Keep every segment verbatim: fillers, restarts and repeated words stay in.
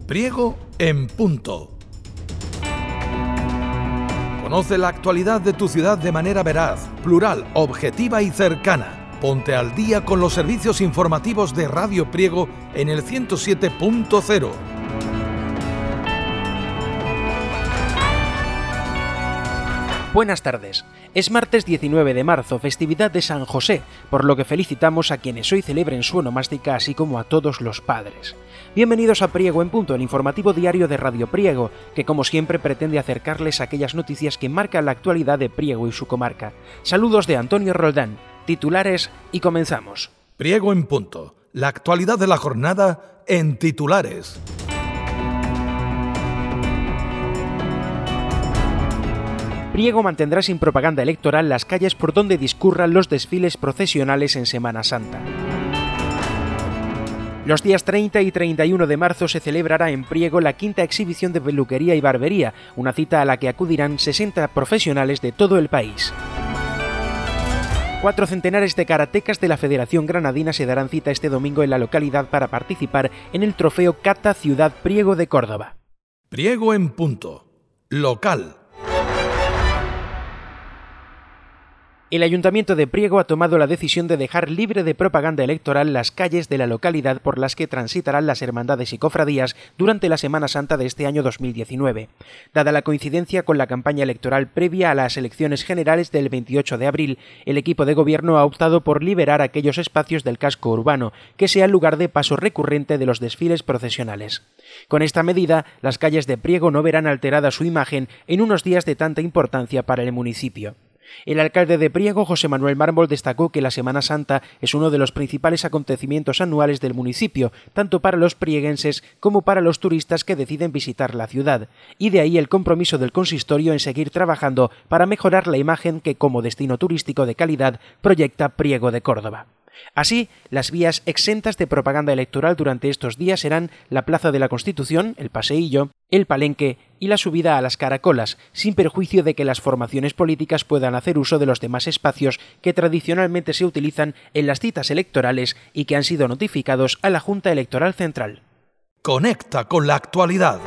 Priego en punto. Conoce la actualidad de tu ciudad de manera veraz, plural, objetiva y cercana. Ponte al día con los servicios informativos de Radio Priego en el ciento siete punto cero. Buenas tardes. Es martes diecinueve de marzo, festividad de San José, por lo que felicitamos a quienes hoy celebren su onomástica, así como a todos los padres. Bienvenidos a Priego en Punto, el informativo diario de Radio Priego, que como siempre pretende acercarles a aquellas noticias que marcan la actualidad de Priego y su comarca. Saludos de Antonio Roldán, titulares y comenzamos. Priego en Punto, la actualidad de la jornada en titulares. Priego mantendrá sin propaganda electoral las calles por donde discurran los desfiles procesionales en Semana Santa. Los días treinta y treinta y uno de marzo se celebrará en Priego la quinta exhibición de peluquería y barbería, una cita a la que acudirán sesenta profesionales de todo el país. Cuatro centenares de karatecas de la Federación Granadina se darán cita este domingo en la localidad para participar en el trofeo Cata Ciudad Priego de Córdoba. Priego en Punto, local. El Ayuntamiento de Priego ha tomado la decisión de dejar libre de propaganda electoral las calles de la localidad por las que transitarán las hermandades y cofradías durante la Semana Santa de este año dos mil diecinueve. Dada la coincidencia con la campaña electoral previa a las elecciones generales del veintiocho de abril, el equipo de gobierno ha optado por liberar aquellos espacios del casco urbano que sean lugar de paso recurrente de los desfiles procesionales. Con esta medida, las calles de Priego no verán alterada su imagen en unos días de tanta importancia para el municipio. El alcalde de Priego, José Manuel Mármol, destacó que la Semana Santa es uno de los principales acontecimientos anuales del municipio, tanto para los prieguenses como para los turistas que deciden visitar la ciudad, y de ahí el compromiso del consistorio en seguir trabajando para mejorar la imagen que como destino turístico de calidad proyecta Priego de Córdoba. Así, las vías exentas de propaganda electoral durante estos días serán la Plaza de la Constitución, el Paseillo, el Palenque y la subida a las Caracolas, sin perjuicio de que las formaciones políticas puedan hacer uso de los demás espacios que tradicionalmente se utilizan en las citas electorales y que han sido notificados a la Junta Electoral Central. Conecta con la actualidad.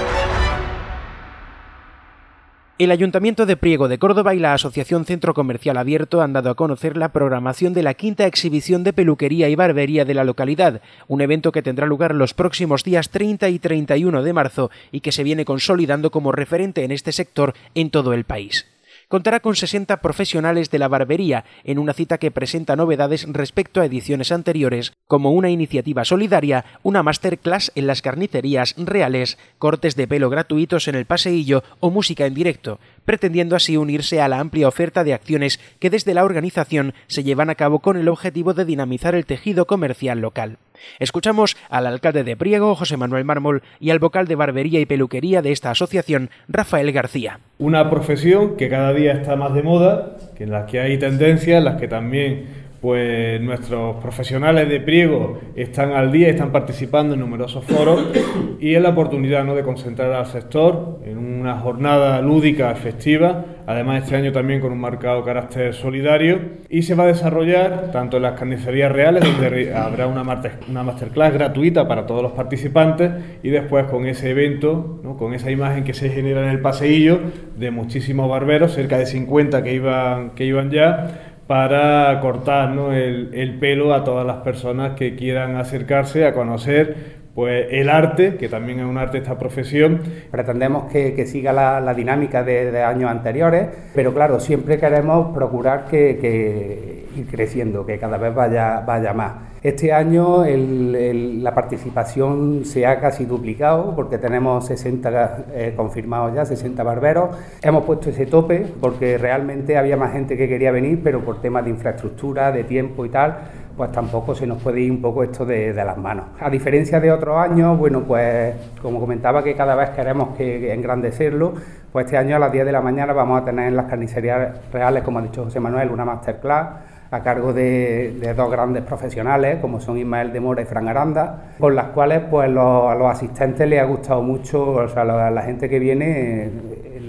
El Ayuntamiento de Priego de Córdoba y la Asociación Centro Comercial Abierto han dado a conocer la programación de la quinta exhibición de peluquería y barbería de la localidad, un evento que tendrá lugar los próximos días treinta y treinta y uno de marzo y que se viene consolidando como referente en este sector en todo el país. Contará con sesenta profesionales de la barbería, en una cita que presenta novedades respecto a ediciones anteriores, como una iniciativa solidaria, una masterclass en las carnicerías reales, cortes de pelo gratuitos en el paseillo o música en directo, pretendiendo así unirse a la amplia oferta de acciones que desde la organización se llevan a cabo con el objetivo de dinamizar el tejido comercial local. Escuchamos al alcalde de Priego, José Manuel Mármol, y al vocal de barbería y peluquería de esta asociación, Rafael García. Una profesión que cada día está más de moda, que en la que hay tendencias, en las que también pues nuestros profesionales de Priego están al día, están participando en numerosos foros y es la oportunidad, ¿no?, de concentrar al sector en una jornada lúdica, festiva, además este año también con un marcado carácter solidario, y se va a desarrollar tanto en las carnicerías reales, donde habrá una, una masterclass gratuita para todos los participantes, y después con ese evento, ¿no?, con esa imagen que se genera en el paseillo de muchísimos barberos, cerca de cincuenta que iban, que iban ya, para cortar, ¿no?, el, el pelo a todas las personas que quieran acercarse a conocer pues el arte, que también es un arte esta profesión. Pretendemos que, que siga la, la dinámica de, de años anteriores, pero claro, siempre queremos procurar que, que ir creciendo, que cada vez vaya, vaya más. Este año el, el, la participación se ha casi duplicado porque tenemos sesenta eh, confirmados ya, sesenta barberos. Hemos puesto ese tope porque realmente había más gente que quería venir, pero por temas de infraestructura, de tiempo y tal, pues tampoco se nos puede ir un poco esto de, de las manos. A diferencia de otros años, bueno, pues como comentaba que cada vez queremos que engrandecerlo, pues este año a las diez de la mañana vamos a tener en las carnicerías reales, como ha dicho José Manuel, una masterclass a cargo de, de dos grandes profesionales, como son Ismael de Mora y Fran Aranda, con las cuales pues los, a los asistentes les ha gustado mucho, o sea, a la, a la gente que viene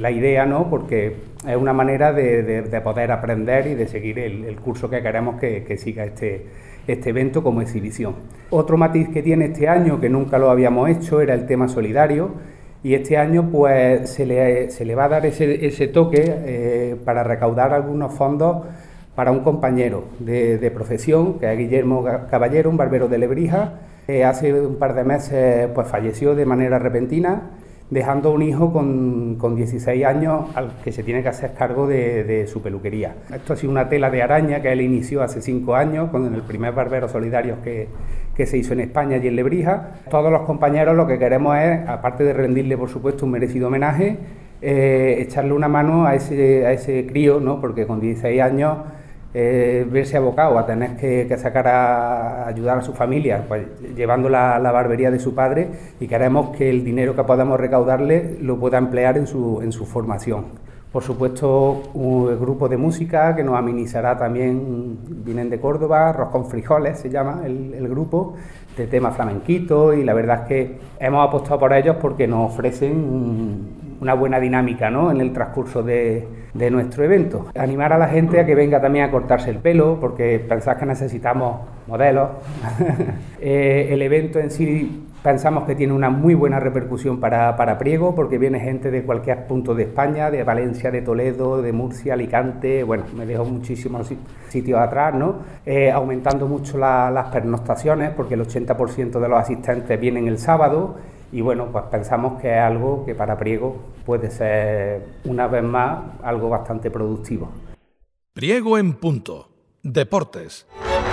la idea, ¿no? Porque es una manera de, de, de poder aprender y de seguir el, el curso que queremos que, que siga este, este evento como exhibición. Otro matiz que tiene este año, que nunca lo habíamos hecho, era el tema solidario, y este año pues se le, se le va a dar ese, ese toque eh, para recaudar algunos fondos para un compañero de, de profesión, que es Guillermo Caballero, un barbero de Lebrija. Eh, hace un par de meses pues falleció de manera repentina, dejando un hijo con, con dieciséis años al que se tiene que hacer cargo de, de su peluquería. Esto ha sido una tela de araña que él inició hace cinco años, con el primer barbero solidario que, que se hizo en España y en Lebrija. Todos los compañeros lo que queremos es, aparte de rendirle por supuesto un merecido homenaje, eh, echarle una mano a ese, a ese crío, ¿no? Porque con dieciséis años eh, verse abocado a tener que, que sacar a, a ayudar a su familia, pues llevando la, la barbería de su padre, y queremos que el dinero que podamos recaudarle lo pueda emplear en su, en su formación. Por supuesto, un grupo de música que nos amenizará también, vienen de Córdoba, Arroz con Frijoles se llama el, el grupo, de tema flamenquito, y la verdad es que hemos apostado por ellos porque nos ofrecen una buena dinámica, ¿no?, en el transcurso de, de nuestro evento. Animar a la gente a que venga también a cortarse el pelo, porque pensás que necesitamos modelos. eh, el evento en sí pensamos que tiene una muy buena repercusión para, para Priego, porque viene gente de cualquier punto de España, de Valencia, de Toledo, de Murcia, Alicante, bueno, me dejo muchísimos sitios atrás, ¿no? Eh, aumentando mucho la, las pernoctaciones, porque el ochenta por ciento de los asistentes vienen el sábado, y bueno, pues pensamos que es algo que para Priego puede ser, una vez más, algo bastante productivo. Priego en punto. Deportes.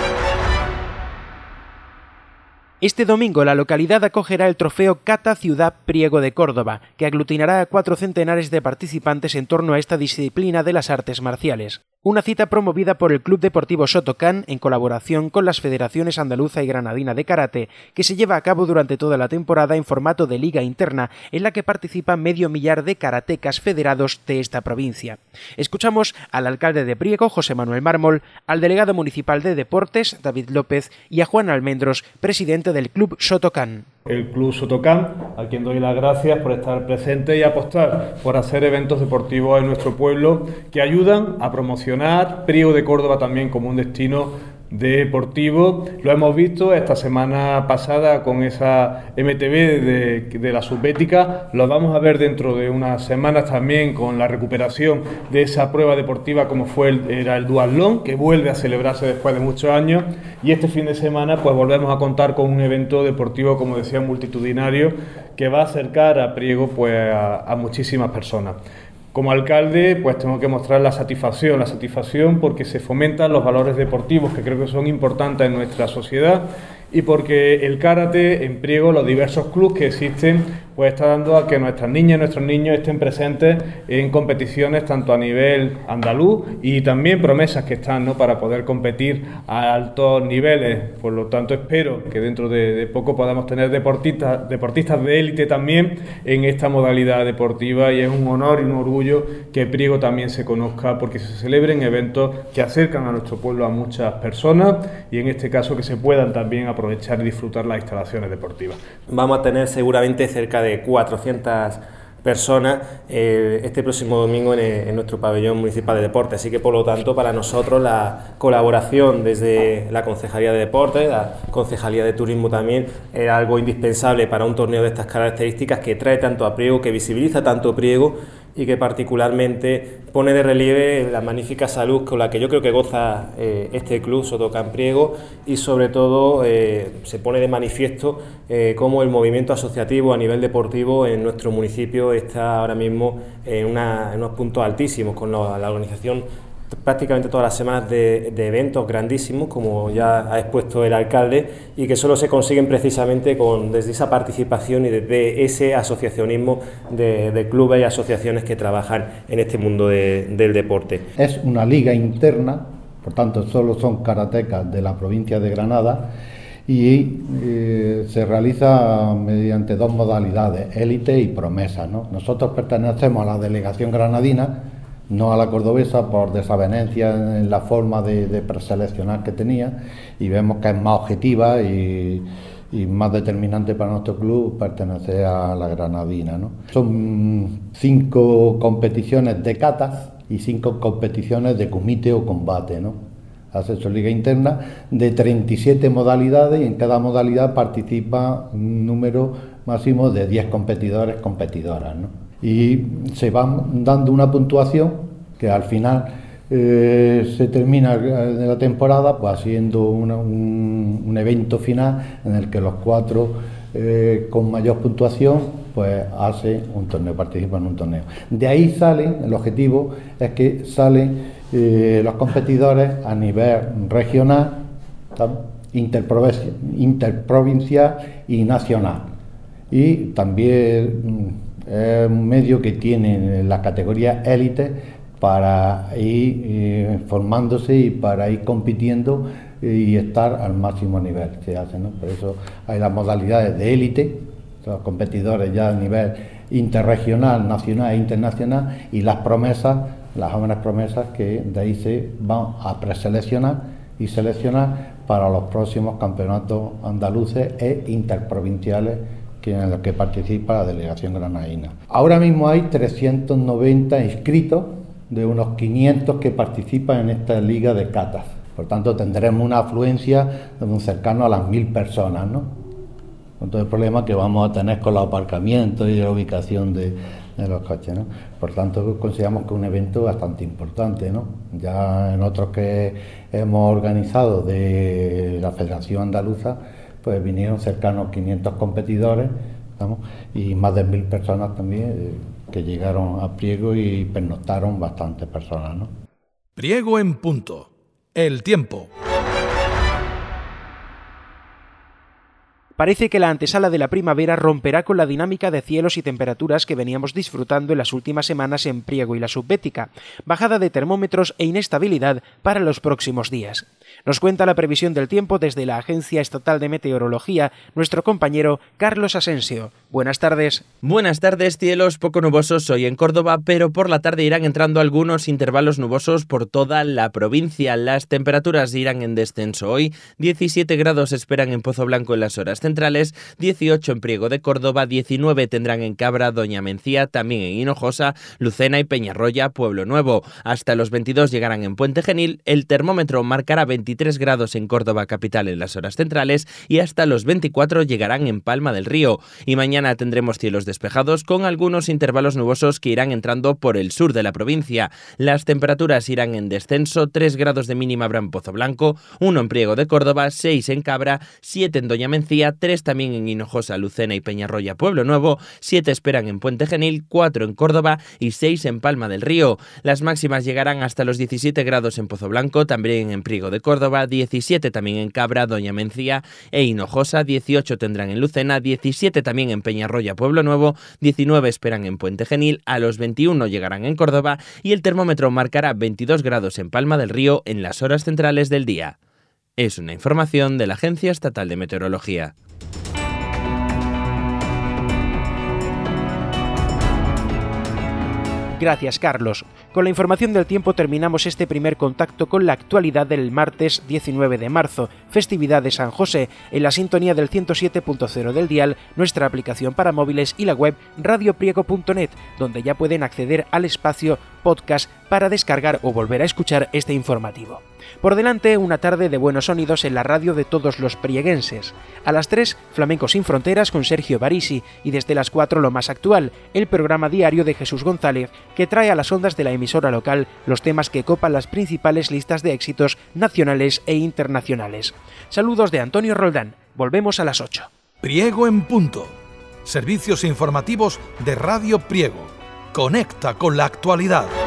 Este domingo la localidad acogerá el trofeo Cata Ciudad Priego de Córdoba, que aglutinará a cuatro centenares de participantes en torno a esta disciplina de las artes marciales. Una cita promovida por el Club Deportivo Sotocán en colaboración con las Federaciones Andaluza y Granadina de Karate, que se lleva a cabo durante toda la temporada en formato de liga interna, en la que participan medio millar de karatecas federados de esta provincia. Escuchamos al alcalde de Priego, José Manuel Mármol, al delegado municipal de Deportes, David López, y a Juan Almendros, presidente del Club Sotocán. El Club Sotocán, a quien doy las gracias por estar presente y apostar por hacer eventos deportivos en nuestro pueblo que ayudan a promocionar Priego de Córdoba también como un destino deportivo. Lo hemos visto esta semana pasada con esa M T V de, de la subbética, lo vamos a ver dentro de unas semanas también con la recuperación de esa prueba deportiva como fue el, era el duatlón, que vuelve a celebrarse después de muchos años, y este fin de semana pues volvemos a contar con un evento deportivo, como decía, multitudinario, que va a acercar a Priego pues a, a muchísimas personas. Como alcalde, pues tengo que mostrar la satisfacción, la satisfacción porque se fomentan los valores deportivos que creo que son importantes en nuestra sociedad, y porque el karate en Priego, los diversos clubes que existen, pues está dando a que nuestras niñas y nuestros niños estén presentes en competiciones tanto a nivel andaluz y también promesas que están, ¿no?, para poder competir a altos niveles. Por lo tanto, espero que dentro de, de poco podamos tener deportistas, deportistas de élite también en esta modalidad deportiva, y es un honor y un orgullo que Priego también se conozca, porque se celebren eventos que acercan a nuestro pueblo a muchas personas, y en este caso que se puedan también aprovechar y disfrutar las instalaciones deportivas. Vamos a tener seguramente cerca de cuatrocientas personas eh, este próximo domingo en, el, en nuestro pabellón municipal de deportes, así que por lo tanto para nosotros la colaboración desde la Concejalía de Deportes, la Concejalía de Turismo también, era algo indispensable para un torneo de estas características, que trae tanto a Priego, que visibiliza tanto Priego y que particularmente pone de relieve la magnífica salud con la que yo creo que goza eh, este club Sotocán Priego, y sobre todo eh, se pone de manifiesto eh, cómo el movimiento asociativo a nivel deportivo en nuestro municipio está ahora mismo en, una, en unos puntos altísimos, con la, la organización prácticamente todas las semanas de, de eventos grandísimos, como ya ha expuesto el alcalde, y que solo se consiguen precisamente con desde esa participación y desde ese asociacionismo de, de clubes y asociaciones que trabajan en este mundo de, del deporte. Es una liga interna, por tanto solo son karatecas de la provincia de Granada, y eh, se realiza mediante dos modalidades, élite y promesa, ¿no? Nosotros pertenecemos a la delegación granadina, no a la cordobesa, por desavenencia en la forma de, de preseleccionar que tenía, y vemos que es más objetiva y, y más determinante para nuestro club pertenecer a la Granadina, ¿no? Son cinco competiciones de catas y cinco competiciones de comité o combate, ¿no? Acceso Liga Interna de treinta y siete modalidades, y en cada modalidad participa un número máximo de diez competidores, competidoras, ¿no? Y se van dando una puntuación que al final eh, se termina de la temporada pues haciendo una, un, un evento final en el que los cuatro eh, con mayor puntuación pues hace un torneo, participan en un torneo. De ahí salen, el objetivo es que salen eh, los competidores a nivel regional, interprovincial, interprovincial y nacional. Y también es un medio que tiene la categoría élite para ir eh, formándose y para ir compitiendo y estar al máximo nivel. Se hace, ¿no? Por eso hay las modalidades de élite, los competidores ya a nivel interregional, nacional e internacional, y las promesas, las jóvenes promesas, que de ahí se van a preseleccionar y seleccionar para los próximos campeonatos andaluces e interprovinciales que en los que participa la delegación granadina. Ahora mismo hay trescientos noventa inscritos de unos quinientos que participan en esta liga de catas. Por tanto, tendremos una afluencia de un cercano a las mil personas, ¿no? Con todo el problema que vamos a tener con los aparcamientos y la ubicación de, de los coches, ¿no? Por tanto, consideramos que es un evento bastante importante, ¿no? Ya en otros que hemos organizado de la Federación Andaluza, pues vinieron cercanos quinientos competidores, ¿no? Y más de mil personas también eh, que llegaron a Priego y pernoctaron bastantes personas, ¿no? Priego en punto. El tiempo. Parece que la antesala de la primavera romperá con la dinámica de cielos y temperaturas que veníamos disfrutando en las últimas semanas en Priego y la Subbética, bajada de termómetros e inestabilidad para los próximos días. Nos cuenta la previsión del tiempo desde la Agencia Estatal de Meteorología nuestro compañero Carlos Asensio. Buenas tardes. Buenas tardes, cielos poco nubosos hoy en Córdoba, pero por la tarde irán entrando algunos intervalos nubosos por toda la provincia. Las temperaturas irán en descenso hoy. diecisiete grados esperan en Pozo Blanco en las horas centrales, dieciocho en Priego de Córdoba, diecinueve tendrán en Cabra, Doña Mencía, también en Hinojosa, Lucena y Peñarroya, Pueblo Nuevo. Hasta los veintidós llegarán en Puente Genil. El termómetro marcará veintitrés grados en Córdoba capital en las horas centrales y hasta los veinticuatro llegarán en Palma del Río. Y mañana tendremos cielos despejados con algunos intervalos nubosos que irán entrando por el sur de la provincia. Las temperaturas irán en descenso, tres grados de mínima habrá en Pozo Blanco, uno en Priego de Córdoba, seis en Cabra, siete en Doña Mencía, tres también en Hinojosa, Lucena y Peñarroya, Pueblo Nuevo, siete esperan en Puente Genil, cuatro en Córdoba y seis en Palma del Río. Las máximas llegarán hasta los diecisiete grados en Pozo Blanco, también en Priego de Córdoba, diecisiete también en Cabra, Doña Mencía e Hinojosa, dieciocho tendrán en Lucena, diecisiete también en Peñarroya, Pueblo Nuevo, diecinueve esperan en Puente Genil, a los veintiuno llegarán en Córdoba y el termómetro marcará veintidós grados en Palma del Río en las horas centrales del día. Es una información de la Agencia Estatal de Meteorología. Gracias, Carlos. Con la información del tiempo terminamos este primer contacto con la actualidad del martes diecinueve de marzo, festividad de San José, en la sintonía del ciento siete punto cero del dial, nuestra aplicación para móviles y la web radio priego punto net, donde ya pueden acceder al espacio podcast para descargar o volver a escuchar este informativo. Por delante, una tarde de buenos sonidos en la radio de todos los prieguenses. A las tres, Flamenco sin Fronteras con Sergio Barisi, y desde las cuatro lo más actual, el programa diario de Jesús González, que trae a las ondas de la emisora local los temas que copan las principales listas de éxitos nacionales e internacionales. Saludos de Antonio Roldán. Volvemos a las ocho. Priego en punto. Servicios informativos de Radio Priego. Conecta con la actualidad.